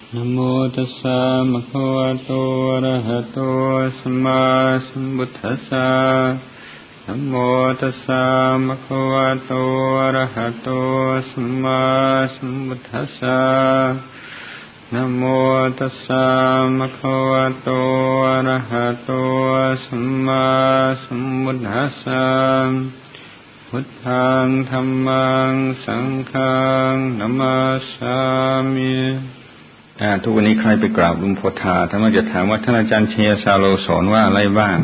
นะโมตัสสะภะคะวะโตอะระหะโตสัมมาสัมพุทธัสสะนะโมตัสสะภะคะวะโตอะระหะโตสัมมาสัมพุทธัสสะนะโมตัสสะภะคะวะโตอะระหะโตสัมมาสัมพุทธัสสะพุทธังธัมมังสังฆังนะมาสสามิทุกวันนี้ใครไปกราบหลวงพ่อทาท่านจะถามว่าท่านอาจารย์เชยซาโลสอนว่าอะไรบ้าง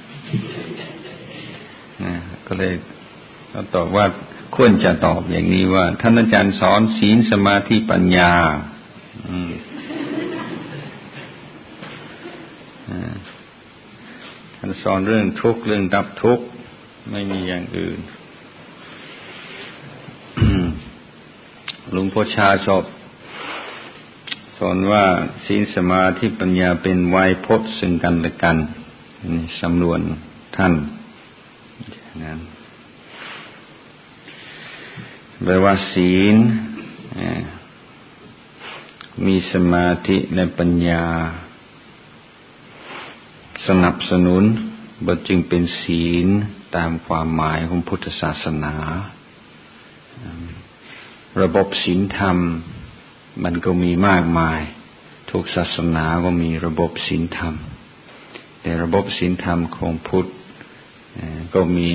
ก็เลยตอบว่าควรจะตอบอย่างนี้ว่าท่านอาจารย์สอนศีลสมาธิปัญญาท่านสอนเรื่องทุกข์เรื่องดับทุกข์ไม่มีอย่างอื่นหลวงพ่อชาชอบสอนว่าศีลสมาธิปัญญาเป็นไวยพจน์ซึ่งกันและกันสำนวนท่านนั้นแปลว่าศีลมีสมาธิและปัญญาสนับสนุนบทจึงเป็นศีลตามความหมายของพุทธศาสนาระบบศีลธรรมมันก็มีมากมายทุกศาสนาก็มีระบบศีลธรรมแต่ระบบศีลธรรมของพุทธก็มี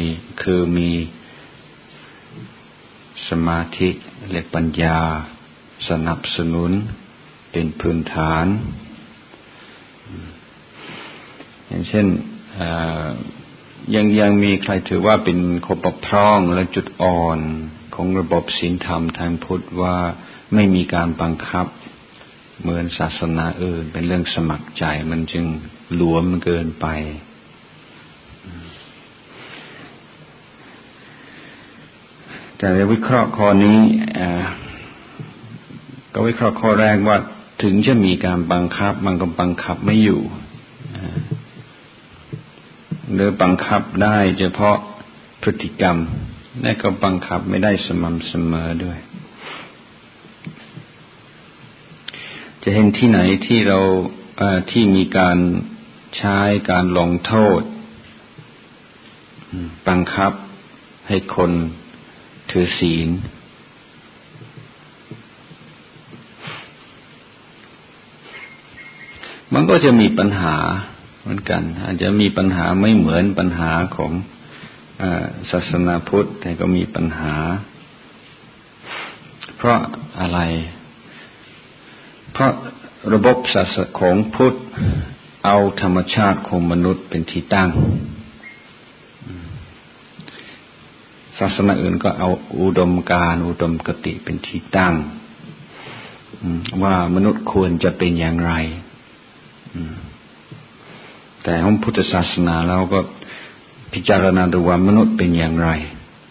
สมาธิและปัญญาสนับสนุนเป็นพื้นฐานอย่างเช่นยังมีใครถือว่าเป็นข้อบกพร่องและจุดอ่อนของระบบศีลธรรมทางพุทธว่าไม่มีการบังคับเหมือนศาสนาอื่นเป็นเรื่องสมัครใจมันจึงหลวมเกินไปแต่ในวิเคราะห์ข้อนี้ก็วิเคราะห์ข้อแรกว่าถึงจะมีการบังคับมันก็บังคับไม่อยู่หรือบังคับได้เฉพาะพฤติกรรมและก็บังคับไม่ได้สม่ำเสมอด้วยจะเห็นที่ไหนที่เราที่มีการใช้การลงโทษบังคับให้คนถือศีลมันก็จะมีปัญหาเหมือนกันอาจจะมีปัญหาไม่เหมือนปัญหาของศาสนาพุทธแต่ก็มีปัญหาเพราะอะไรเพราะระบบศาสนาของพุทธเอาธรรมชาติของมนุษย์เป็นที่ตั้งศาสนาอื่นก็เอาอุดมการณ์อุดมคติเป็นที่ตั้งว่ามนุษย์ควรจะเป็นอย่างไรแต่ของพุทธศาสนาเราก็พิจารณาดูว่ามนุษย์เป็นอย่างไร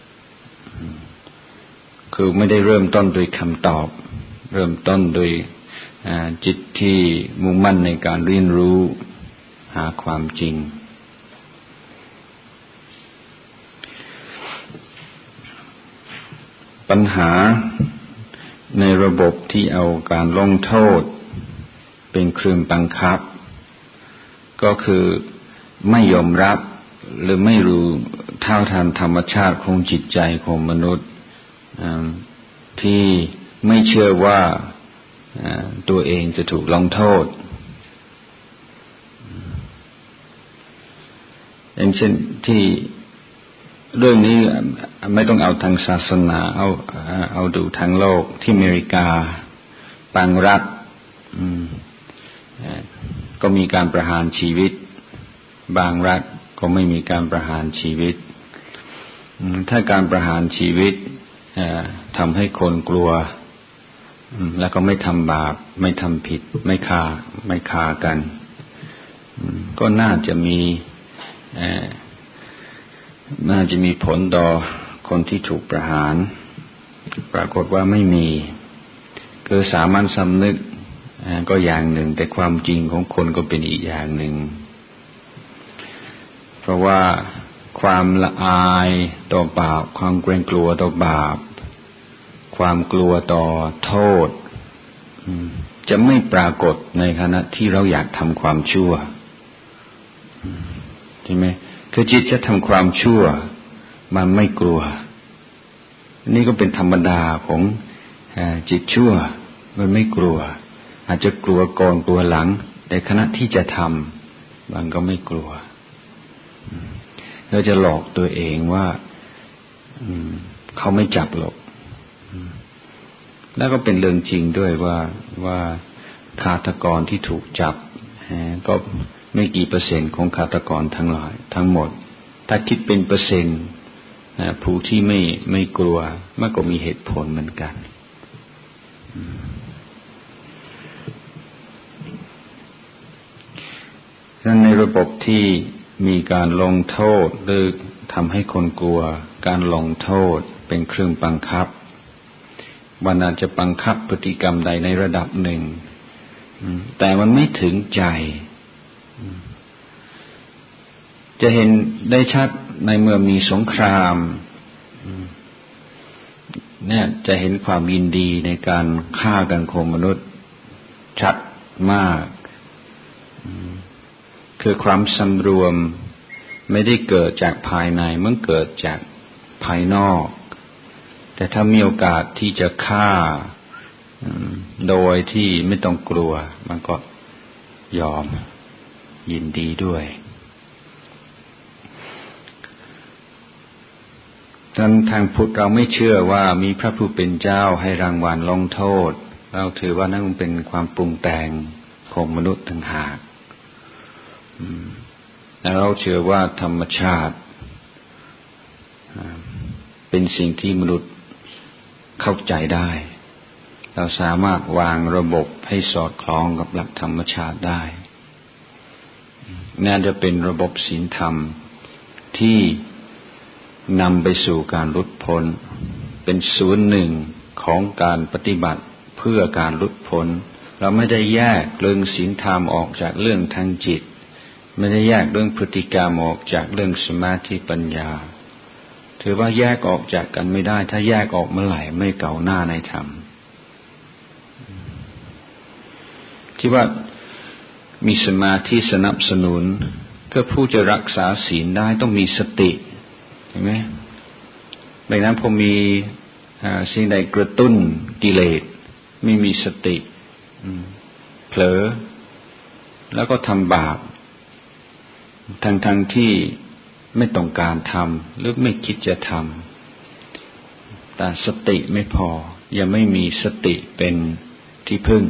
คือไม่ได้เริ่มต้นโดยคำตอบเริ่มต้นโดยจิตที่มุ่งมั่นในการเรียนรู้หาความจริงปัญหาในระบบที่เอาการลงโทษเป็นเครื่องบังคับก็คือไม่ยอมรับหรือไม่รู้เท่าทันธรรมชาติของจิตใจของมนุษย์ที่ไม่เชื่อว่าตัวเองจะถูกลงโทษอย่างเช่นที่เรื่องนี้ไม่ต้องเอาทางศาสนาเอาดูทางโลกที่อเมริกาบางรัฐก็มีการประหารชีวิตบางรัฐก็ไม่มีการประหารชีวิตถ้าการประหารชีวิตทำให้คนกลัวแล้วก็ไม่ทำบาปไม่ทำผิดไม่ฆ่ากันก็น่าจะมีผลต่อคนที่ถูกประหารปรากฏว่าไม่มีคือสามัญสำนึกก็อย่างหนึ่งแต่ความจริงของคนก็เป็นอีกอย่างหนึ่งเพราะว่าความละอายต่อบาปความเกรงกลัวต่อบาปความกลัวต่อโทษจะไม่ปรากฏในขณะที่เราอยากทำความชั่วใช่ไหมคือจิตจะทำความชั่วมันไม่กลัวนี่ก็เป็นธรรมดาของจิตชั่วมันไม่กลัวอาจจะกลัวก่อนกลัวหลังแต่ขณะที่จะทำมันก็ไม่กลัวเราจะหลอกตัวเองว่าเขาไม่จับหรอกแล้วก็เป็นเรื่องจริงด้วยว่าฆาตกรที่ถูกจับก็ไม่กี่เปอร์เซ็นต์ของฆาตกรทั้งหมดถ้าคิดเป็นเปอร์เซ็นต์ผู้ที่ไม่กลัวมันก็มีเหตุผลเหมือนกันดังนั้นในระบบที่มีการลงโทษหรือทำให้คนกลัวการลงโทษเป็นเครื่องบังคับมันอาจจะบังคับพฤติกรรมใดในระดับหนึ่งแต่มันไม่ถึงใจจะเห็นได้ชัดในเมื่อมีสงครามเนี่ยจะเห็นความยินดีในการฆ่ากันของมนุษย์ชัดมากคือความสำรวมไม่ได้เกิดจากภายในมันเกิดจากภายนอกแต่ถ้ามีโอกาสที่จะฆ่าโดยที่ไม่ต้องกลัวมันก็ยอมยินดีด้วยทางพุทธเราไม่เชื่อว่ามีพระผู้เป็นเจ้าให้รางวัลลงโทษเราถือว่านั่นเป็นความปรุงแต่งของมนุษย์ต่างหากและเราเชื่อว่าธรรมชาติเป็นสิ่งที่มนุษย์เข้าใจได้เราสามารถวางระบบให้สอดคล้องกับหลักธรรมชาติได้น่าจะเป็นระบบศีลธรรมที่นำไปสู่การหลุดพ้นเป็นส่วนหนึ่งของการปฏิบัติเพื่อการหลุดพ้นเราไม่ได้แยกเรื่องศีลธรรมออกจากเรื่องทางจิตไม่ได้แยกเรื่องพฤติกรรมออกจากเรื่องสมาธิปัญญาถือว่าแยกออกจากกันไม่ได้ถ้าแยกออกเมื่อไหร่ไม่ก้าวหน้าในธรรมที่ว่ามีสมาธิสนับสนุนเพื่อผู้จะรักษาศีลได้ต้องมีสติเห็นไหมดังนั้นพอมีสิ่งใดกระตุ้นกิเลสไม่มีสติเผลอแล้วก็ทำบาปทั้งที่ไม่ต้องการทำหรือไม่คิดจะทำแต่สติไม่พอยังไม่มีสติเป็นที่พึ่ง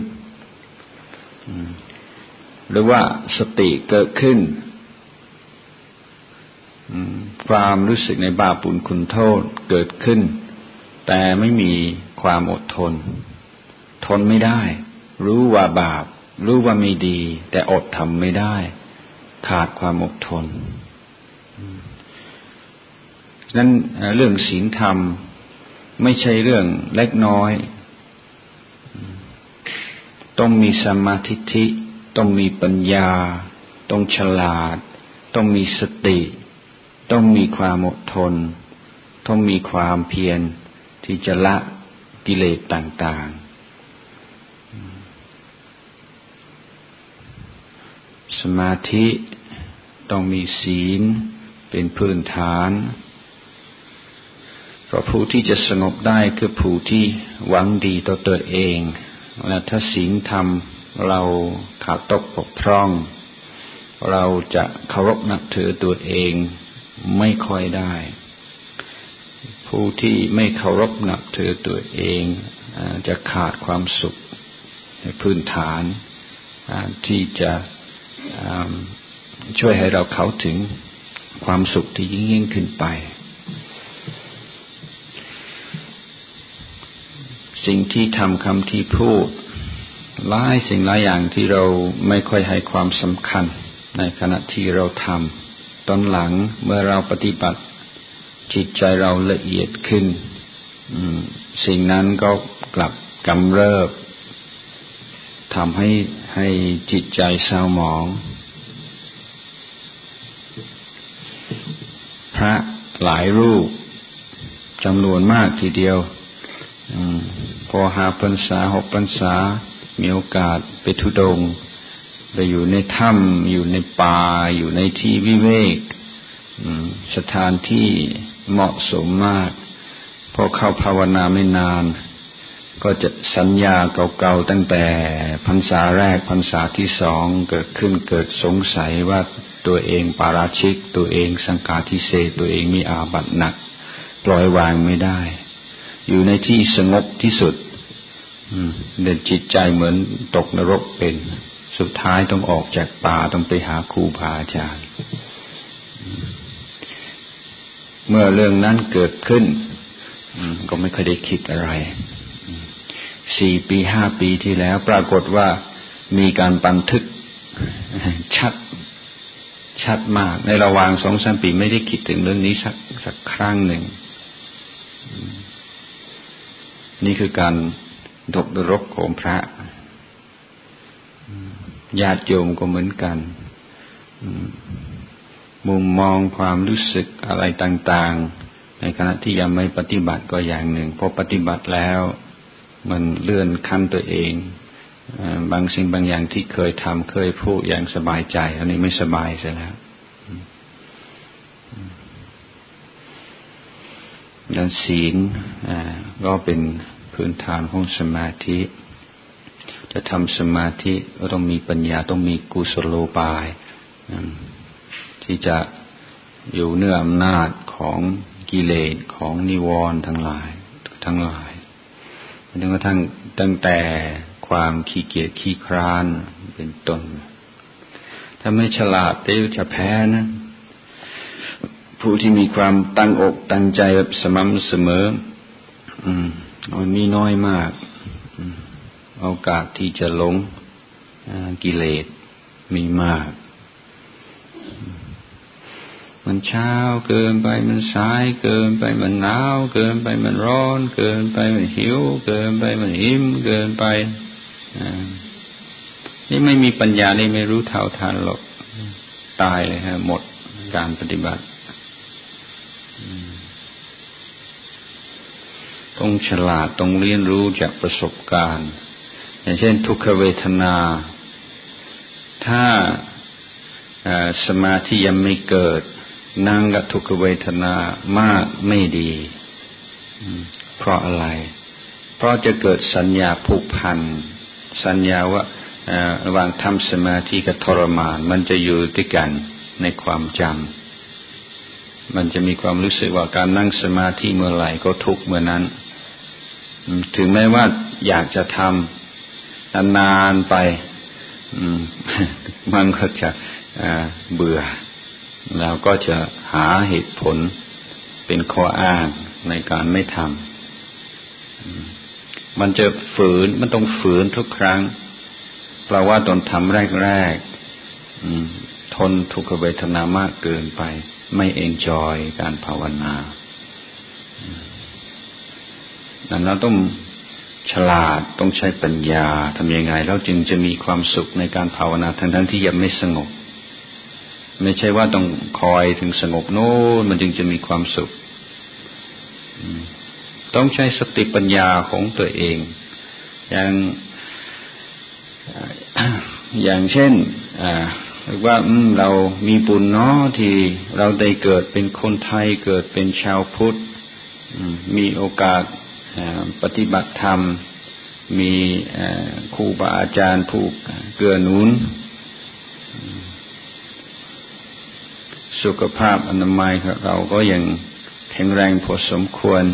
หรือว่าสติเกิดขึ้นความรู้สึกในบาปบุญคุณโทษเกิดขึ้นแต่ไม่มีความอดทนทนไม่ได้รู้ว่าบาปรู้ว่าไม่ดีแต่อดทำไม่ได้ขาดความอดทนนั้นเรื่องศีลธรรมไม่ใช่เรื่องเล็กน้อยต้องมีสัมมาทิฏฐิต้องมีปัญญาต้องฉลาดต้องมีสติต้องมีความอดทนต้องมีความเพียรที่จะละกิเลสต่างๆสมาธิต้องมีศีลเป็นพื้นฐานเพราะผู้ที่จะสงบได้คือผู้ที่หวังดีต่อตัวเองและถ้าศีลธรรมเราขาดตกบกพร่องเราจะเคารพนับถือตัวเองไม่ค่อยได้ผู้ที่ไม่เคารพนับถือตัวเองจะขาดความสุขในพื้นฐานที่จะช่วยให้เราเข้าถึงความสุขที่ยิ่งขึ้นไปสิ่งที่ทำคำที่พูดหลายสิ่งหลายอย่างที่เราไม่ค่อยให้ความสำคัญในขณะที่เราทำตอนหลังเมื่อเราปฏิบัติจิตใจเราละเอียดขึ้นสิ่งนั้นก็กลับกำเริบทำให้จิตใจเศร้าหมองพระหลายรูปจำนวนมากทีเดียวพอ5 พรรษา 6 พรรษามีโอกาสไปธุดงค์ไปอยู่ในถ้ำอยู่ในป่าอยู่ในที่วิเวกสถานที่เหมาะสมมากพอเข้าภาวนาไม่นานก็จะสัญญาเก่าๆตั้งแต่พรรษาแรกพรรษาที่สองเกิดสงสัยว่าตัวเองปาราชิกตัวเองสังฆาทิเศษตัวเองมีอาบัติหนักปล่อยวางไม่ได้อยู่ในที่สงบที่สุดเดินจิตใจเหมือนตกนรกเป็นสุดท้ายต้องออกจากป่าต้องไปหาครูบาอาจารย์เมื่อเรื่องนั้นเกิดขึ้นก็ไม่เคยได้คิดอะไร4 ปี 5 ปีที่แล้วปรากฏว่ามีการบันทึกชัดมากในระหว่าง 2-3 ปีไม่ได้คิดถึงเรื่องนี้สักครั้งหนึ่งนี่คือการตกนรกของพระญาติโยมก็เหมือนกันมุมมองความรู้สึกอะไรต่างๆในขณะที่ยังไม่ปฏิบัติก็อย่างหนึ่งพอปฏิบัติแล้วมันเลื่อนขั้นตัวเองบางสิ่งบางอย่างที่เคยทำเคยพูดอย่างสบายใจอันนี้ไม่สบายเสียแล้วดังศีลก็เป็นพื้นฐานของสมาธิจะทำสมาธิก็ต้องมีปัญญาต้องมีกุศโลบายที่จะอยู่เหนืออำนาจของกิเลสของนิวรณ์ทั้งหลายจนกระทั่งตั้งแต่ความขี้เกียจขี้คร้านเป็นต้นถ้าไม่ฉลาดเดี๋ยวจะแพ้นะผู้ที่มีความตั้งอกตั้งใจแบบสม่ำเสมอมีน้อยมากโอกาสที่จะหลงกิเลสมีมากมันเช้าเกินไปมันสายเกินไปมันหนาวเกินไปมันร้อนเกินไปมันหิวเกินไปมันหิมเกินไปนี่ไม่มีปัญญานี่ไม่รู้เท่าทันหรอกตายเลยฮะหมดการปฏิบัติต้องฉลาดต้องเรียนรู้จากประสบการณ์อย่างเช่นทุกขเวทนาถ้าสมาธิยังไม่เกิดนั่งกับทุกขเวทนามากไม่ดีเพราะอะไรเพราะจะเกิดสัญญาผูกพันสัญญาว่าระหว่างทำสมาธิกับทรมานมันจะอยู่ด้วยกันในความจำมันจะมีความรู้สึกว่าการนั่งสมาธิเมื่อไหร่ก็ทุกข์เมื่อนั้นถึงแม้ว่าอยากจะทำนานๆไปมันก็จะเบื่อแล้วก็จะหาเหตุผลเป็นข้ออ้างในการไม่ทำมันจะฝืนมันต้องฝืนทุกครั้งเพราะว่าตอนทำแรกๆทนทุกขเวทนามากเกินไปไม่เอนจอยการภาวนานั้นเราต้องฉลาดต้องใช้ปัญญาทำยังไงแล้วจึงจะมีความสุขในการภาวนาทั้งที่ยังไม่สงบไม่ใช่ว่าต้องคอยถึงสงบโน้นมันจึงจะมีความสุขต้องใช้สติปัญญาของตัวเองอย่างเช่นว่าเรามีบุญเนาะที่เราได้เกิดเป็นคนไทยเกิดเป็นชาวพุทธมีโอกาสปฏิบัติธรรมมีครูบาอาจารย์ผู้เกื้อหนุนสุขภาพอนามัยของเราก็ยังแข็งแรงพอสมควร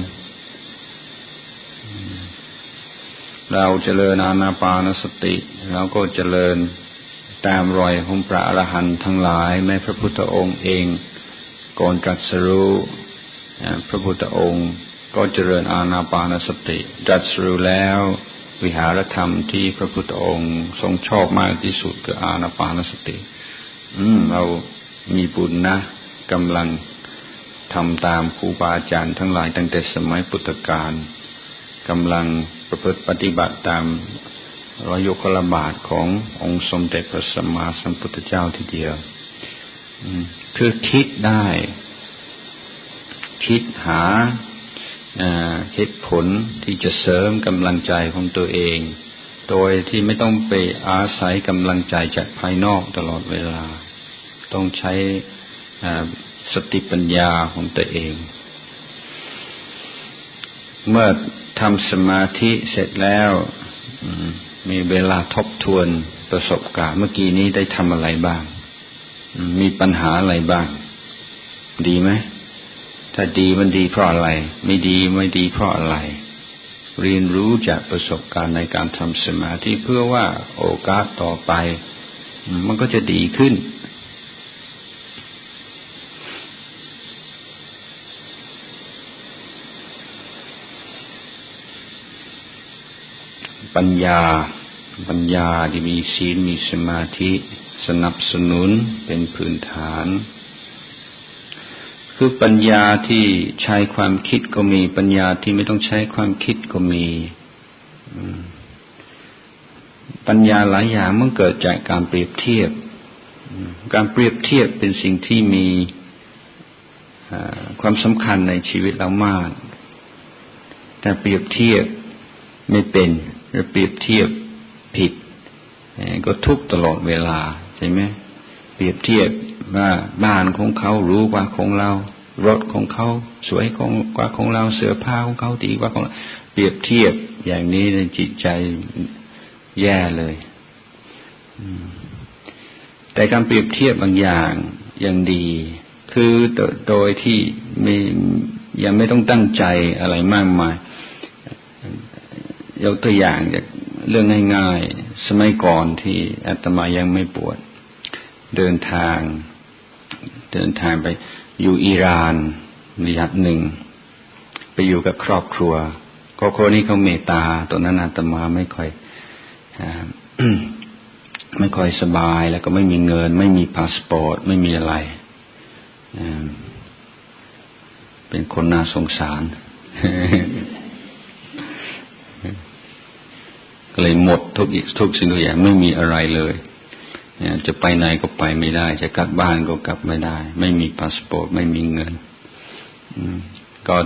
เราเจริญอานาปานสติเราก็เจริญตามรอยของพระอรหันต์ทั้งหลายแม้พระพุทธองค์เองก่อนตรัสรู้พระพุทธองค์ก็เจริญอานาปานสติตรัสรู้แล้ววิหารธรรมที่พระพุทธองค์ทรงชอบมากที่สุดคืออานาปานสติเรามีบุญนะกำลังทำตามครูบาอาจารย์ทั้งหลายตั้งแต่สมัยพุทธกาลกำลังประพฤติปฏิบัติตามรอยยกลบาทขององค์สมเด็จพระสัมมาสัมพุทธเจ้าทีเดียวคือคิดได้คิดหาเหตุผลที่จะเสริมกำลังใจของตัวเองโดยที่ไม่ต้องไปอาศัยกำลังใจจากภายนอกตลอดเวลาต้องใช้สติปัญญาของตัวเองเมื่อทำสมาธิเสร็จแล้วมีเวลาทบทวนประสบการณ์เมื่อกี้นี้ได้ทำอะไรบ้างมีปัญหาอะไรบ้างดีไหมถ้าดีมันดีเพราะอะไรไม่ดีเพราะอะไรเรียนรู้จากประสบการณ์ในการทำสมาธิเพื่อว่าโอกาสต่อไปมันก็จะดีขึ้นปัญญาที่มีศีลมีสมาธิสนับสนุนเป็นพื้นฐานคือปัญญาที่ใช้ความคิดก็มีปัญญาที่ไม่ต้องใช้ความคิดก็มีปัญญาหลายอย่างมันเกิดจากการเปรียบเทียบการเปรียบเทียบเป็นสิ่งที่มีความสำคัญในชีวิตเรามากแต่เปรียบเทียบไม่เป็นหรือเปรียบเทียบผิดก็ทุกข์ตลอดเวลาใช่ไหมเปรียบเทียบว่าบ้านของเขาหรูกว่าของเรารถของเขาสวยกว่าของเราเสื้อผ้าของเขาดีกว่าของเราเปรียบเทียบอย่างนี้ในจิตใจแย่เลยแต่การเปรียบเทียบบางอย่างยังดีคือโดยที่ยังไม่ต้องตั้งใจอะไรมากมายยกตัวอย่างจากเรื่องง่ายๆสมัยก่อนที่อาตมายังไม่บวชเดินทางไปอยู่อิหร่านระยะหนึ่งไปอยู่กับครอบครัวนี้เขาเมตตาตอนนั้นอาตมาไม่ค่อยสบายแล้วก็ไม่มีเงินไม่มีพาสปอร์ตไม่มีอะไรเป็นคนน่าสงสารก็เลยหมดทุกสิ่งทุกอย่างไม่มีอะไรเลยจะไปไหนก็ไปไม่ได้จะกลับบ้านก็กลับไม่ได้ไม่มีพาสปอร์ตไม่มีเงินก็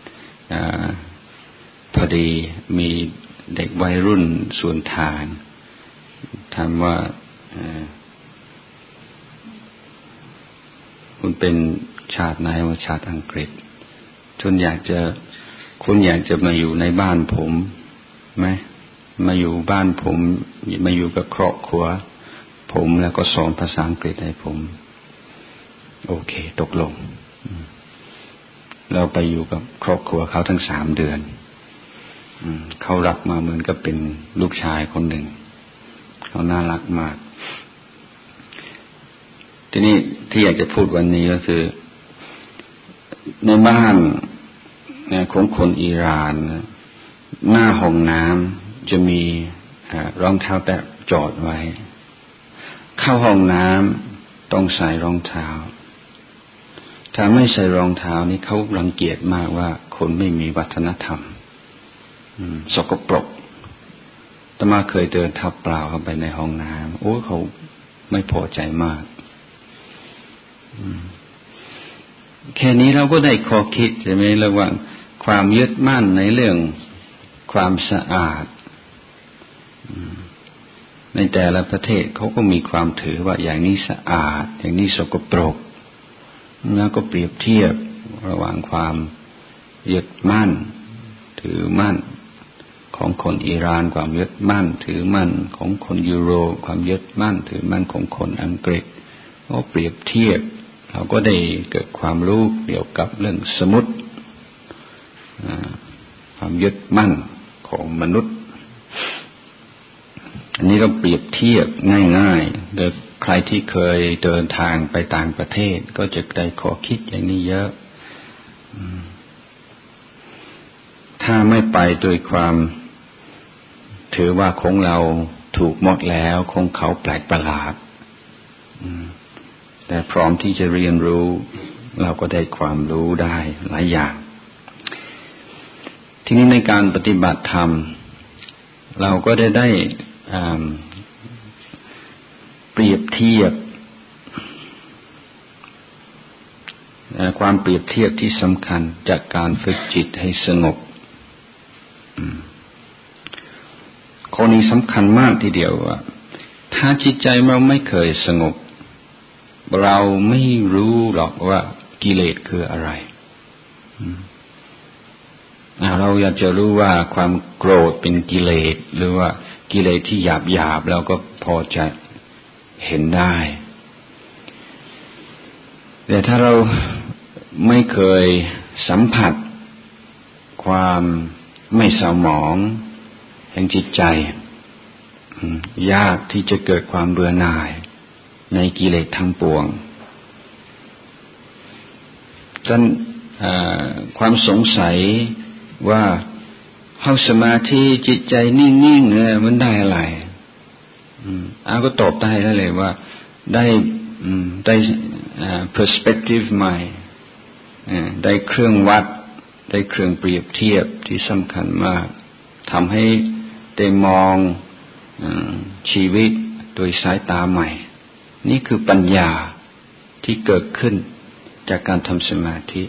พอดีมีเด็กวัยรุ่นสวนทางถามว่าคุณเป็นชาติไหนว่าชาติอังกฤษคุณอยากจะมาอยู่ในบ้านผมไหมมาอยู่บ้านผมมาอยู่กับครอบครัวผมแล้วก็สอนภาษาอังกฤษให้ผมโอเคตกลงเราไปอยู่กับครอบครัวเขาทั้ง3 เดือนเขารับมาเหมือนกับเป็นลูกชายคนหนึ่งเขาน่ารักมากทีนี้ที่อยากจะพูดวันนี้ก็คือในบ้านของคนอิหร่านหน้าห้องน้ำจะมีรองเท้าแตะจอดไว้เข้าห้องน้ำต้องใส่รองเท้าถ้าไม่ใส่รองเท้านี่เขารังเกียจมากว่าคนไม่มีวัฒนธรรมสกปรกอาตมาเคยเดินเท้าเปล่าเข้าไปในห้องน้ำโอ้เขาไม่พอใจมากแค่นี้เราก็ได้ข้อคิดใช่ไหมระหว่างความยึดมั่นในเรื่องความสะอาดในแต่ละประเทศเขาก็มีความถือว่าอย่างนี้สะอาดอย่างนี้สกปรกแล้วก็เปรียบเทียบระหว่างความยึดมั่นถือมั่นของคนอิหร่านความยึดมั่นถือมั่นของคนยุโรปความยึดมั่นถือมั่นของคนอังกฤษก็เปรียบเทียบเราก็ได้เกิดความรู้เกี่ยวกับเรื่องสมุติความยึดมั่นของมนุษย์อันนี้เราเปรียบเทียบง่ายๆโดยใครที่เคยเดินทางไปต่างประเทศก็จะได้ข้อคิดอย่างนี้เยอะถ้าไม่ไปโดยความถือว่าของเราถูกหมดแล้วของเขาแปลกประหลาดแต่พร้อมที่จะเรียนรู้เราก็ได้ความรู้ได้หลายอย่างทีนี้ในการปฏิบัติธรรมเราก็ได้เปรียบเทียบความเปรียบเทียบที่สำคัญจากการฝึกจิตให้สงบข้อนี้สำคัญมากทีเดียวว่าถ้าจิตใจเราไม่เคยสงบเราไม่รู้หรอกว่ากิเลสคืออะไรเราอยากจะรู้ว่าความโกรธเป็นกิเลสหรือว่ากิเลสที่หยาบๆเราก็พอจะเห็นได้แต่ถ้าเราไม่เคยสัมผัสความไม่เศร้าหมองแห่งจิตใจยากที่จะเกิดความเบื่อหน่ายในกิเลสทั้งปวงฉะนั้นความสงสัยว่าเข้าสมาธิจิตใจนิ่งๆเนี่ยมันได้อะไรก็ตอบได้เลยว่าได้perspective ใหม่ได้เครื่องวัดได้เครื่องเปรียบเทียบที่สำคัญมากทำให้ได้มองชีวิตโดยสายตาใหม่นี่คือปัญญาที่เกิดขึ้นจากการทำสมาธิ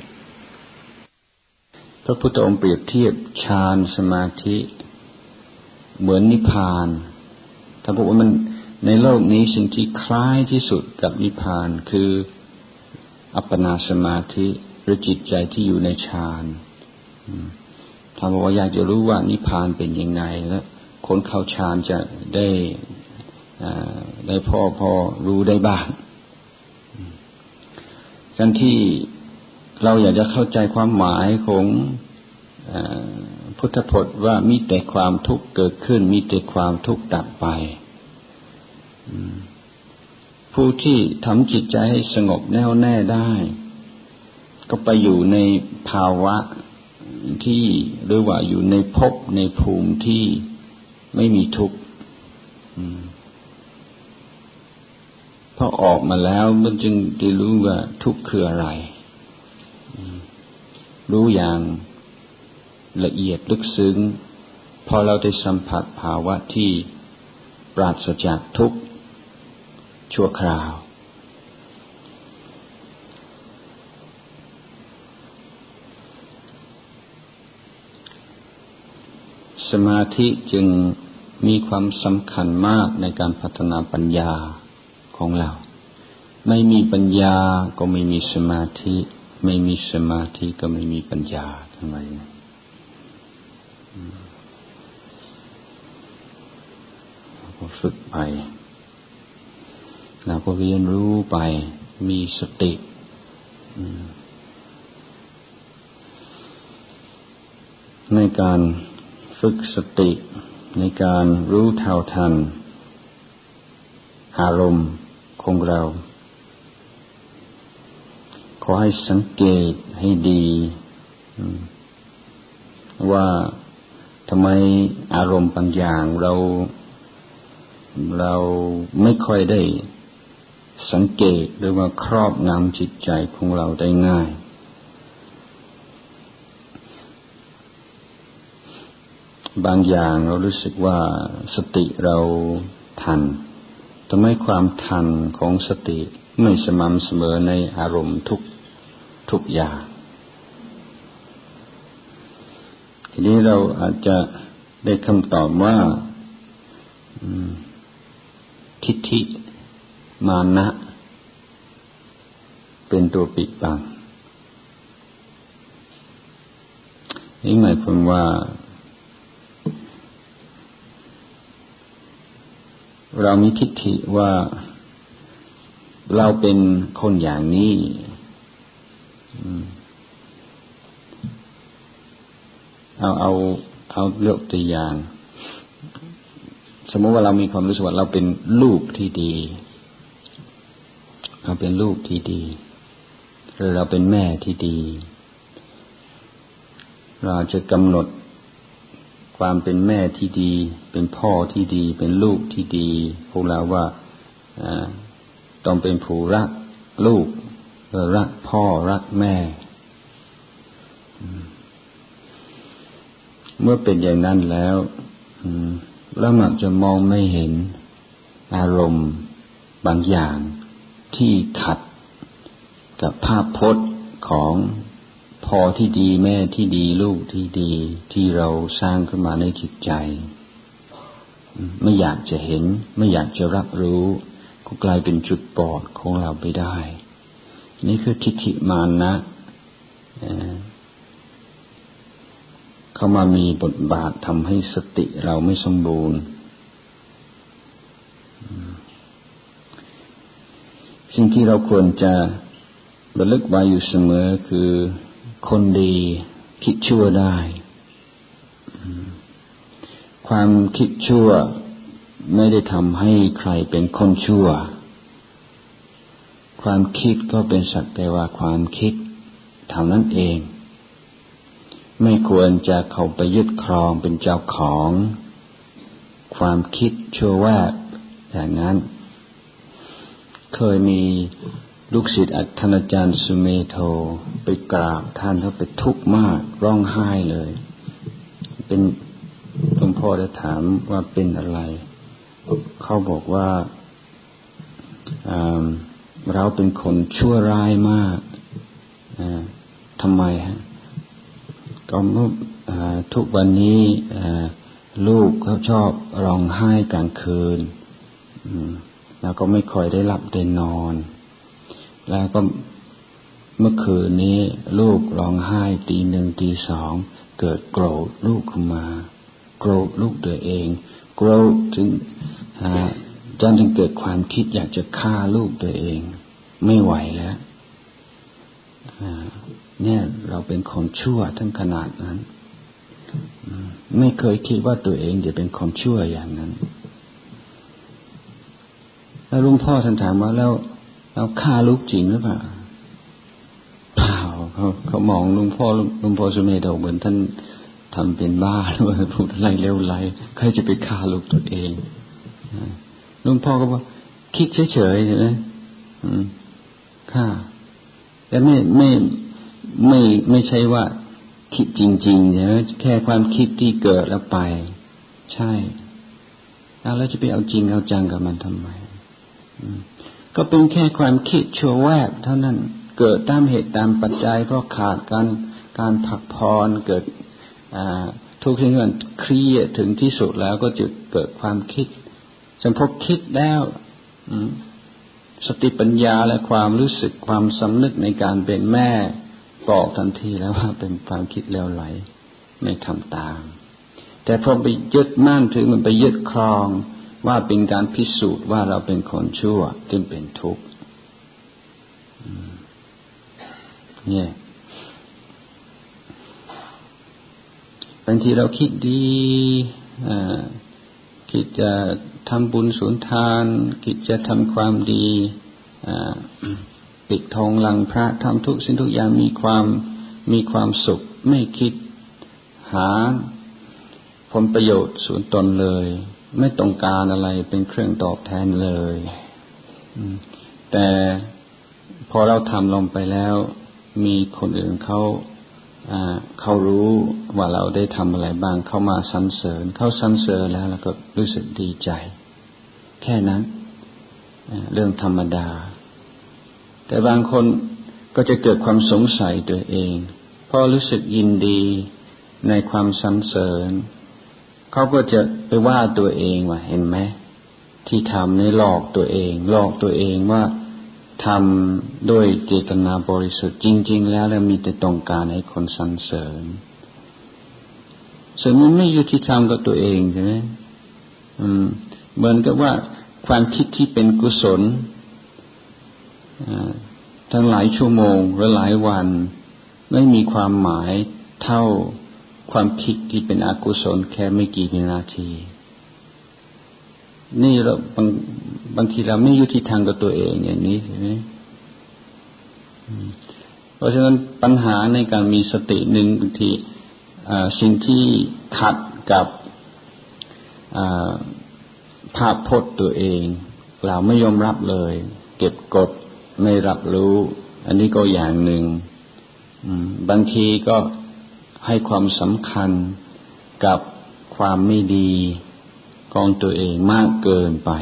พระพุทธองค์เปรียบเทียบฌานสมาธิเหมือนนิพพานถ้าบอกว่ามันในโลกนี้สิ่งที่คล้ายที่สุดกับนิพพานคืออัปปนาสมาธิหรือจิตใจที่อยู่ในฌานถ้าบอกว่าอยากจะรู้ว่านิพพานเป็นยังไงแล้วคนเข้าฌานจะได้พอรู้ได้บ้างกันที่เราอยากจะเข้าใจความหมายของพุทธพจน์ว่ามีแต่ความทุกข์เกิดขึ้นมีแต่ความทุกข์ดับไปผู้ที่ทำจิตใจให้สงบแน่วแน่ได้ก็ไปอยู่ในภาวะที่หรือว่าอยู่ในภพในภูมิที่ไม่มีทุกข์พอออกมาแล้วมันจึงได้รู้ว่าทุกข์คืออะไรรู้อย่างละเอียดลึกซึ้งพอเราได้สัมผัสภาวะที่ปราศจากทุกข์ชั่วคราวสมาธิจึงมีความสำคัญมากในการพัฒนาปัญญาของเราไม่มีปัญญาก็ไม่มีสมาธิไม่มีสมาธิก็ไม่มีปัญญาทำไมเราก็ฝึกไปเราก็เรียนรู้ไปมีสติในการฝึกสติในการรู้เท่าทันอารมณ์ของเราขอให้สังเกตให้ดีว่าทำไมอารมณ์บางอย่างเราไม่ค่อยได้สังเกตหรือว่าครอบงำจิตใจของเราได้ง่ายบางอย่างเรารู้สึกว่าสติเราทันทำไมความทันของสติไม่สม่ำเสมอในอารมณ์ทุกอย่างทีนี้เราอาจจะได้คำตอบว่าทิฏฐิมานะเป็นตัวปิดบังนี่หมายความว่าเรามีทิฏฐิว่าเราเป็นคนอย่างนี้เอายกตัวอย่างสมมติว่าเรามีความรู้สึกว่าเราเป็นลูกที่ดีเราเป็นลูกที่ดีหรือเราเป็นแม่ที่ดีเราจะกำหนดความเป็นแม่ที่ดีเป็นพ่อที่ดีเป็นลูกที่ดีพวกเราว่าต้องเป็นผู้รักลูกรักพ่อรักแม่เมื่อเป็นอย่างนั้นแล้วเรามักจะมองไม่เห็นอารมณ์บางอย่างที่ขัดกับภาพพจน์ของพ่อที่ดีแม่ที่ดีลูกที่ดีที่เราสร้างขึ้นมาในจิตใจไม่อยากจะเห็นไม่อยากจะรับรู้ก็กลายเป็นจุดบอดของเราไปได้นี่คือทิฏฐิมานะเข้ามามีบทบาททำให้สติเราไม่สมบูรณ์สิ่งที่เราควรจะระลึกไว้อยู่เสมอคือคนดีคิดชั่วได้ความคิดชั่วไม่ได้ทำให้ใครเป็นคนชั่วความคิดก็เป็นสักแต่ว่าความคิดเท่านั้นเองไม่ควรจะเข้าไปยึดครองเป็นเจ้าของความคิดชั่วแวบอย่างนั้นเคยมีลูกศิษย์ท่านอาจารย์สุเมโธไปกราบท่านเขาไปทุกข์มากร้องไห้เลยเป็นหลวงพ่อได้ถามว่าเป็นอะไรเขาบอกว่าเราเป็นคนชั่วร้ายมากทำไมฮะก็ทุกวันนี้ลูกเขาชอบร้องไห้กลางคืนแล้วก็ไม่ค่อยได้หลับได้นอนแล้วก็เมื่อคืนนี้ลูกร้องไห้ตีหนึ่งตีสองเกิดโกรธลูกขึ้นมาโกรธลูกตัวเองโกรธถึงจนเกิดความคิดอยากจะฆ่าลูกตัวเองไม่ไหวแล้วเนี่ยเราเป็นคนชั่วทั้งขนาดนั้นไม่เคยคิดว่าตัวเองจะเป็นคนชั่วอย่างนั้นแล้วหลวงพ่อท่านถามว่าแล้วเราฆ่าลูกจริงหรือเปล่าเปล่าเขามองหลวงพ่อสุเมโธเหมือนท่านทำเป็นบ้าหรือว่าพูดอะไรเลวไหลใครจะไปฆ่าลูกตัวเองหลวงพ่อก็บอกคิดเฉยๆใช่ไหมฆ่าแต่ไม่ใช่ว่าคิดจริงๆใช่ไหมแค่ความคิดที่เกิดแล้วไปใช่แล้วจะไปเอาจริงเอาจังกับมันทำไมก็เป็นแค่ความคิดชั่วแวบเท่านั้นเกิดตามเหตุตามปัจจัยเพราะขาดการพักผ่อนเกิดทุกข์ที่มันเครียดถึงที่สุดแล้วก็จะเกิดความคิดจนพอคิดแล้วสติปัญญาและความรู้สึกความสำนึกในการเป็นแม่บอกทันทีแล้วว่าเป็นความคิดเลวไหลไม่ทำตามแต่พอไปยึดมั่นถือมันไปยึดครองว่าเป็นการพิสูจน์ว่าเราเป็นคนชั่วจึงเป็นทุกข์เนี่ยบางทีเราคิดดีคิดจะทำบุญสุนทานคิดจะทำความดีปิดทองหลังพระทำทุกสิ่งทุกอย่างมีความสุขไม่คิดหาผลประโยชน์ส่วนตนเลยไม่ต้องการอะไรเป็นเครื่องตอบแทนเลยแต่พอเราทำลงไปแล้วมีคนอื่นเขารู้ว่าเราได้ทำอะไรบ้างเขามาสรรเสริญเขาสรรเสริญแล้วก็รู้สึกดีใจแค่นั้นเรื่องธรรมดาแต่บางคนก็จะเกิดความสงสัยตัวเองพอรู้สึกยินดีในความสรรเสริญเขาก็จะไปว่าตัวเองว่าเห็นไหมที่ทำนี่หลอกตัวเองว่าทำด้วยเจตนาบริสุทธิ์จริงๆแล้วมีแต่ต้องการให้คนสรรเสริญซึ่งมันไม่ยุติธรรมกับตัวเองใช่ไหมเหมือนกับว่าความคิดที่เป็นกุศลทั้งหลายชั่วโมงหรือหลายวันไม่มีความหมายเท่าความคิดที่เป็นอกุศลแค่ไม่กี่วินาทีนี่เราบางทีเราไม่ยุติธรรมกับตัวเองอย่างนี้ใช่ไหมเพราะฉะนั้นปัญหาในการมีสติหนึ่งบางทีสิ่งที่ขัดกับภาพพจน์ตัวเองเราไม่ยอมรับเลยเก็บกดไม่รับรู้อันนี้ก็อย่างหนึ่งบางทีก็ให้ความสำคัญกับความไม่ดีของตัวเองมากเกินไป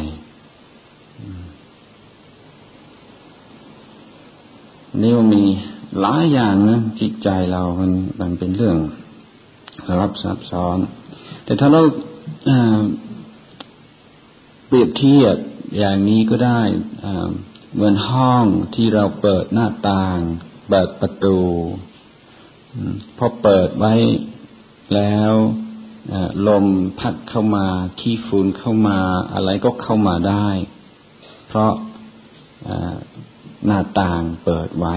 นี่มันมีหลายอย่างนะจิตใจเรามันเป็นเรื่องซับซ้อนแต่ถ้าเราเปรียบเทียบอย่างนี้ก็ได้เหมือนห้องที่เราเปิดหน้าต่างเปิดประตูพอเปิดไว้แล้วลมพัดเข้ามาขี้ฝุ่นเข้ามาอะไรก็เข้ามาได้เพราะหน้าต่างเปิดไว้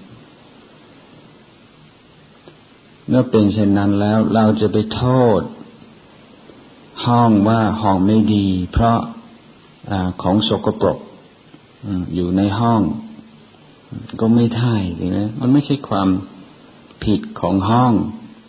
เมื่อเป็นเช่นนั้นแล้วเราจะไปโทษห้องว่าห้องไม่ดีเพราะของสกปรกอยู่ในห้องก็ไม่ได้ใช่ไหมมันไม่ใช่ความผิดของห้อง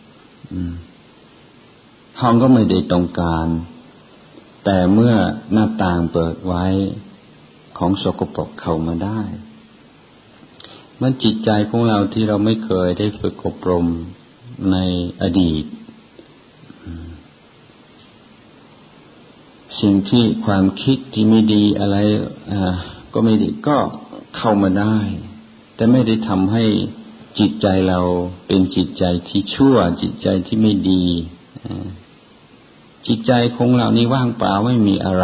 ห้องก็ไม่ได้ต้องการแต่เมื่อหน้าต่างเปิดไว้ของสกปรกเข้ามาได้มันจิตใจของเราที่เราไม่เคยได้ฝึกอบรมในอดีตสิ่งที่ความคิดที่ไม่ดีอะไรก็ไม่ดีก็เข้ามาได้แต่ไม่ได้ทำให้จิตใจเราเป็นจิตใจที่ชั่วจิตใจที่ไม่ดีจิตใจของเรานี่ว่างเปล่าไม่มีอะไร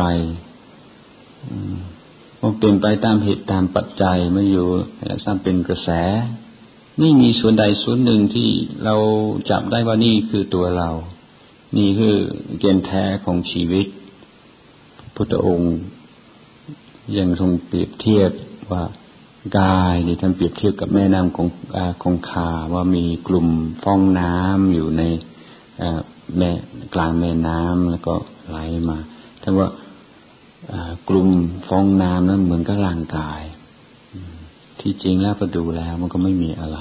มันเป็นไปตามเหตุตามปัจจัยไม่อยู่สร้างเป็นกระแสไม่มีส่วนใดส่วนหนึ่งที่เราจับได้ว่านี่คือตัวเรานี่คือแก่นแท้ของชีวิตพุทธองค์ยังทรงเปรียบเทียบว่ากายนี่ท่านเปรียบเทียบกับแม่น้ำคงคาว่ามีกลุ่มฟองน้ำอยู่ในแม่กลางแม่น้ำแล้วก็ไหลมาท่านว่ากลุ่มฟองน้ำนั้นเหมือนกับร่างกายที่จริงแล้วพอดูแล้วมันก็ไม่มีอะไร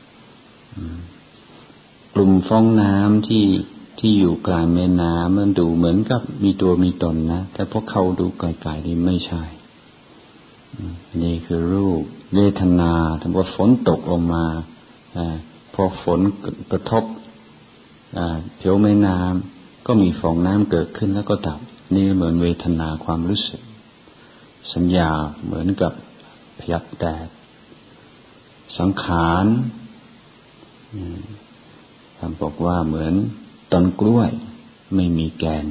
กลุ่มฟองน้ำที่อยู่กลางแม่น้ำมันดูเหมือนกับมีตัวมีตนนะแต่พวกเขาดูไกลๆนี่ไม่ใช่นี่คือรูปเวทนาถ้าว่าฝนตกลงมาพอฝนกระทบผิวแม่น้ำก็มีฟองน้ำเกิดขึ้นแล้วก็ดับนี่เหมือนเวทนาความรู้สึกสัญญาเหมือนกับพยับแดดสังขารท่านบอกว่าเหมือนต้นกล้วยไม่มีแกน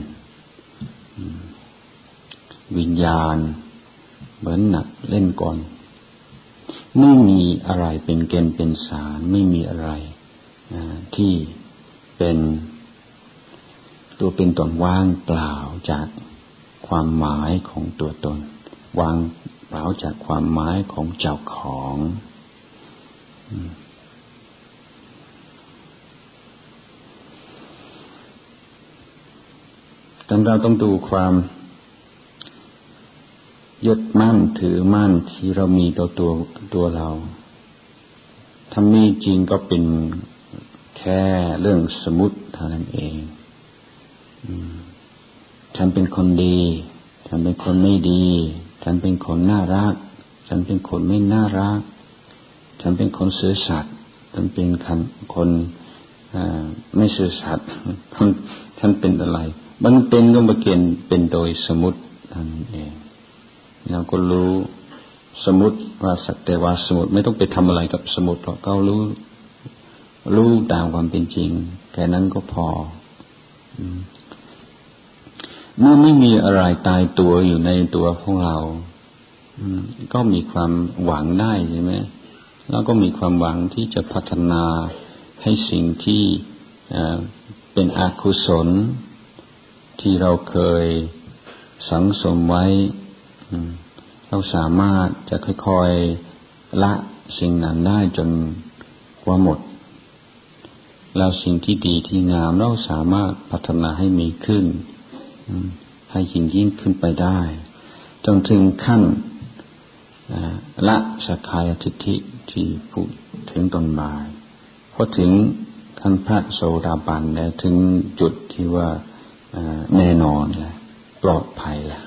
วิญญาณเหมือนหนักเล่นกลไม่มีอะไรเป็นแกนเป็นสารไม่มีอะไรที่เป็นตัวเป็นตนว่างเปล่าจากความหมายของตัวตนว่างเปล่าจากความหมายของเจ้าของแต่เราต้องดูความยึดมั่นถือมั่นที่เรามีตัวเราถ้ามีจริงก็เป็นแค่เรื่องสมมุติเท่านั้นเองฉันเป็นคนดีฉันเป็นคนไม่ดีฉันเป็นคนน่ารักฉันเป็นคนไม่น่ารักฉันเป็นคนซื่อสัตย์ฉันเป็นคนไม่ซื่อสัตย์ฉันเป็นอะไรมันเป็นก็มาเกณฑ์เป็นโดยสมมุตินั่นเองเราก็รู้สมมุติว่าสักแต่ว่าสมมุติไม่ต้องไปทำอะไรกับสมมุติหรอกก็รู้ตามความเป็นจริงแค่นั้นก็พอเมื่อไม่มีอะไรตายตัวอยู่ในตัวของเราก็มีความหวังได้ใช่ไหมแล้วก็มีความหวังที่จะพัฒนาให้สิ่งที่เป็นอกุศลที่เราเคยสังสมไว้เราสามารถจะค่อยๆละสิ่งนั้นได้จนกว่าหมดแล้วสิ่งที่ดีที่งามเราสามารถพัฒนาให้มีขึ้นให้ยิ่งขึ้นไปได้จนถึงขั้นละสักกายทิฏฐิที่พูดถึงตอนบ่ายพอถึงขั้นพระโสดาบันแล้วถึงจุดที่ว่าแน่นอนแล้วปลอดภัยแล้ว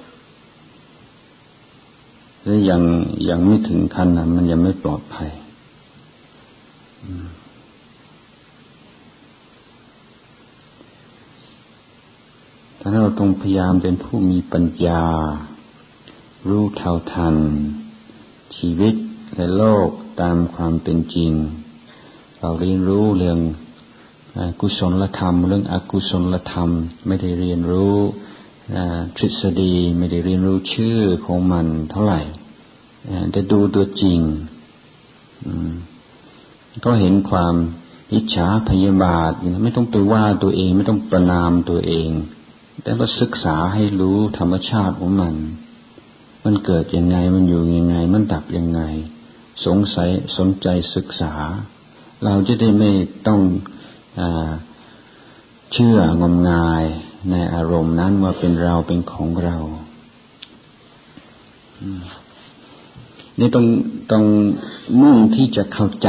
หรือยังไม่ถึงขั้นนั้นมันยังไม่ปลอดภัยถ้าเราต้องพยายามเป็นผู้มีปัญญารู้เท่าทันชีวิตและโลกตามความเป็นจริงเราเรียนรู้เรื่องกุศลธรรมเรื่องอกุศลธรรมไม่ได้เรียนรู้ทฤษฎีไม่ได้เรียนรู้ชื่อของมันเท่าไหร่แต่ดูตัวจริงก็เห็นความอิจฉาพยาบาทไม่ต้องไปว่าตัวเองไม่ต้องประณามตัวเองแต่ว่าศึกษาให้รู้ธรรมชาติของมันเกิดยังไงมันอยู่ยังไงมันดับยังไงสงสัยสนใจศึกษาเราจะได้ไม่ต้องเชื่องมงายในอารมณ์นั้นว่าเป็นเราเป็นของเรานี่ต้องมุ่งที่จะเข้าใจ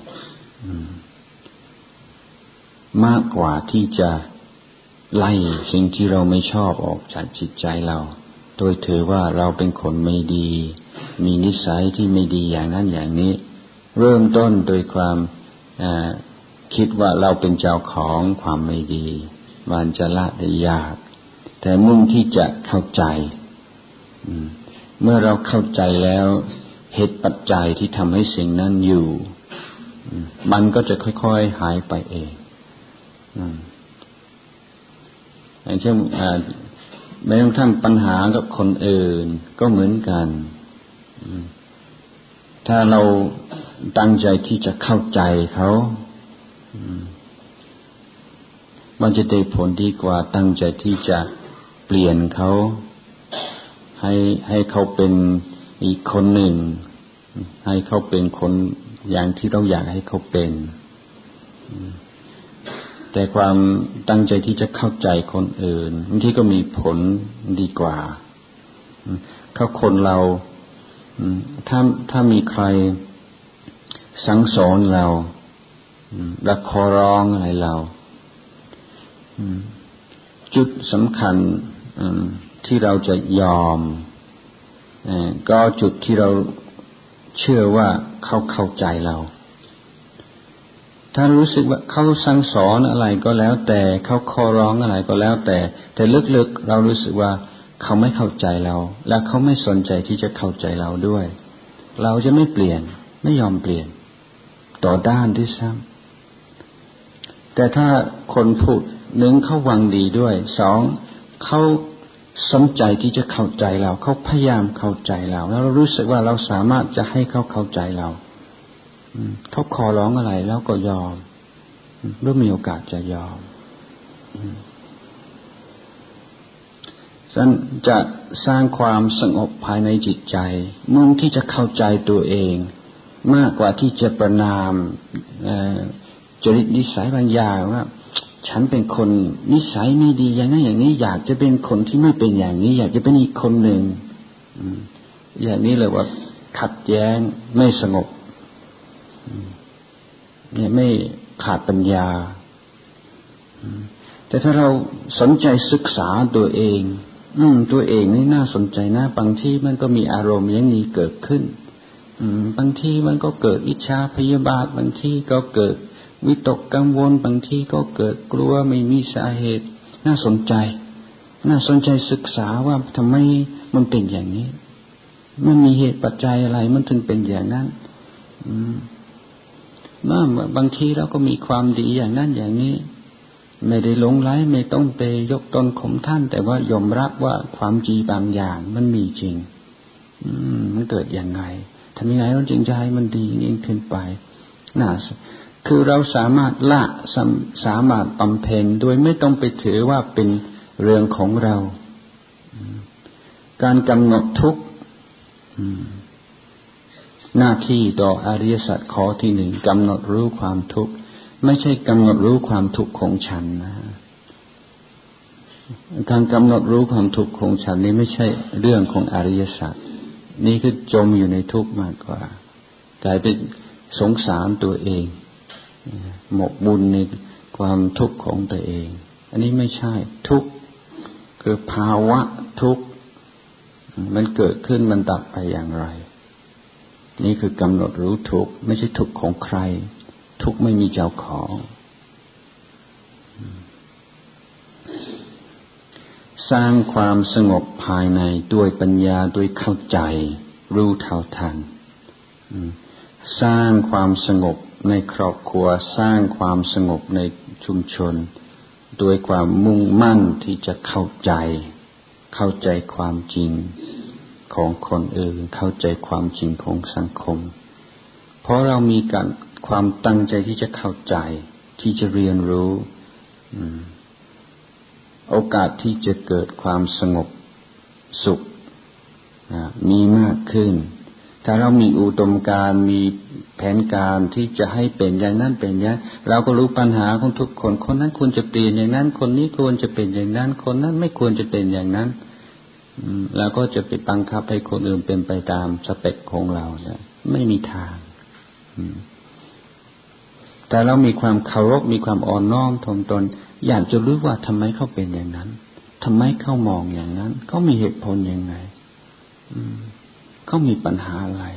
มากกว่าที่จะไล่สิ่งที่เราไม่ชอบออกจากจิตใจเราโดยถือว่าเราเป็นคนไม่ดีมีนิสัยที่ไม่ดีอย่างนั้นอย่างนี้เริ่มต้นโดยความคิดว่าเราเป็นเจ้าของความไม่ดีมันจะละได้ยากแต่มุ่งที่จะเข้าใจเมื่อเราเข้าใจแล้วเหตุปัจจัยที่ทำให้สิ่งนั้นอยู่มันก็จะค่อยๆหายไปเองอย่างเช่นแม้กระทั่งปัญหากับคนอื่นก็เหมือนกันถ้าเราตั้งใจที่จะเข้าใจเขามันจะได้ผลดีกว่าตั้งใจที่จะเปลี่ยนเขาให้เขาเป็นอีกคนหนึ่งให้เขาเป็นคนอย่างที่เราอยากให้เขาเป็นแต่ความตั้งใจที่จะเข้าใจคนอื่นบางทีก็มีผลดีกว่าเขาคนเราถ้ามีใครสั่งสอนเราและขอร้องอะไรเราจุดสำคัญที่เราจะยอมก็จุดที่เราเชื่อว่าเขาเข้าใจเราถ้ารู้สึกว่าเขาสั่งสอนอะไรก็แล้วแต่เขาขอร้องอะไรก็แล้วแต่ลึกๆเรารู้สึกว่าเขาไม่เข้าใจเราและเขาไม่สนใจที่จะเข้าใจเราด้วยเราจะไม่เปลี่ยนไม่ยอมเปลี่ยนต่อด้านที่ซ้ำแต่ถ้าคนพูดหนึ่งเขาหวังดีด้วยสองเขาสนใจที่จะเข้าใจเราเขาพยายามเข้าใจเราแล้วเรารู้สึกว่าเราสามารถจะให้เขาเข้าใจเราเขาขอร้องอะไรแล้วก็ยอมหรือมีโอกาสจะยอมฉะนั้นจะสร้างความสงบภายในจิตใจมุ่งที่จะเข้าใจตัวเองมากกว่าที่จะประณามจริตนิสัยบางอย่างว่าฉันเป็นคนนิสัยไม่ดีอย่างนั้นอย่างนี้อยากจะเป็นคนที่ไม่เป็นอย่างนี้อยากจะเป็นอีกคนหนึ่งอย่างนี้เลยว่าขัดแย้งไม่สงบเนี่ยไม่ขาดปัญญาแต่ถ้าเราสนใจศึกษาตัวเองตัวเองนี่น่าสนใจนะบางทีมันก็มีอารมณ์อย่างนี้เกิดขึ้นบางทีมันก็เกิดอิจฉาพยาบาทบางทีก็เกิดวิตกกังวลบางทีก็เกิดกลัวไม่มีสาเหตุน่าสนใจศึกษาว่าทำไมมันเป็นอย่างนี้มันมีเหตุปัจจัยอะไรมันถึงเป็นอย่างนั้นบางทีเราก็มีความดีอย่างนั้นอย่างนี้ไม่ได้หลงไหลไม่ต้องไปยกตนข่มท่านแต่ว่ายอมรับว่าความจริงบางอย่างมันมีจริงมันเกิดยังไงทำยังไงเราจึงจะให้มันดียิ่งขึ้นไปคือเราสามารถละสามารถบำเพ็ญโดยไม่ต้องไปถือว่าเป็นเรื่องของเราการกำหนดทุกข์หน้าที่ต่ออริยสัจข้อที่หนึ่งกำหนดรู้ความทุกข์ไม่ใช่กำหนดรู้ความทุกข์ของฉันนะการกำหนดรู้ความทุกข์ของฉันนี้ไม่ใช่เรื่องของอริยสัจนี่คือจมอยู่ในทุกข์มากกว่ากลายเป็นสงสารตัวเองหมกบุญในความทุกข์ของตัวเองอันนี้ไม่ใช่ทุกข์คือภาวะทุกข์มันเกิดขึ้นมันดับไปอย่างไรนี่คือกำหนดรู้ทุกข์ไม่ใช่ทุกข์ของใครทุกข์ไม่มีเจ้าของสร้างความสงบภายในด้วยปัญญาด้วยเข้าใจรู้เท่าทันสร้างความสงบในครอบครัวสร้างความสงบในชุมชนด้วยความมุ่งมั่นที่จะเข้าใจเข้าใจความจริงของคนอื่นเข้าใจความจริงของสังคมเพราะเรามีความตั้งใจที่จะเข้าใจที่จะเรียนรู้โอกาสที่จะเกิดความสงบสุขมีมากขึ้นถ้าเรามีอุดมการณ์มีแผนการที่จะให้เป็นอย่างนั้นเป็นอย่างเราก็รู้ปัญหาของทุกคนคนนั้นควรจะเปลี่ยนอย่างนั้นคนนี้ควรจะเป็นอย่างนั้นคนนั้นไม่ควรจะเป็นอย่างนั้นแล้วก็จะไปบังคับให้คนอื่นเป็นไปตามสเปคของเราเนี่ยไม่มีทางแต่เรามีความเคารพมีความอ่อนน้อมถ่อมตนอยากจะรู้ว่าทำไมเขาเป็นอย่างนั้นทำไมเขามองอย่างนั้นเขามีเหตุผลยังไงเขามีปัญหาอะไร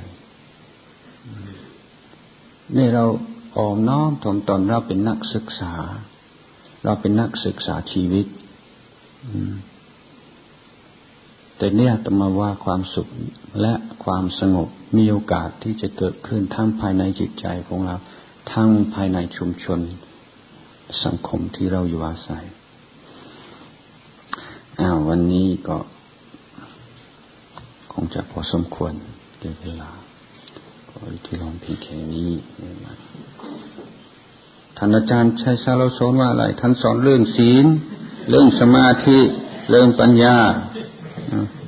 นี่เราอ่อนน้อมถ่อมตนเราเป็นนักศึกษาเราเป็นนักศึกษาชีวิตแต่เนี่ยอาตมาว่าความสุขและความสงบมีโอกาสที่จะเกิดขึ้นทั้งภายในจิตใจของเราทั้งภายในชุมชนสังคมที่เราอยู่อาศัยวันนี้ก็คงจะพอสมควรเวลาก็ที่ลองเพียงแค่นี้ท่านอาจารย์ชัยชาโลสอนว่าอะไรท่านสอนเรื่องศีลเรื่องสมาธิเรื่องปัญญา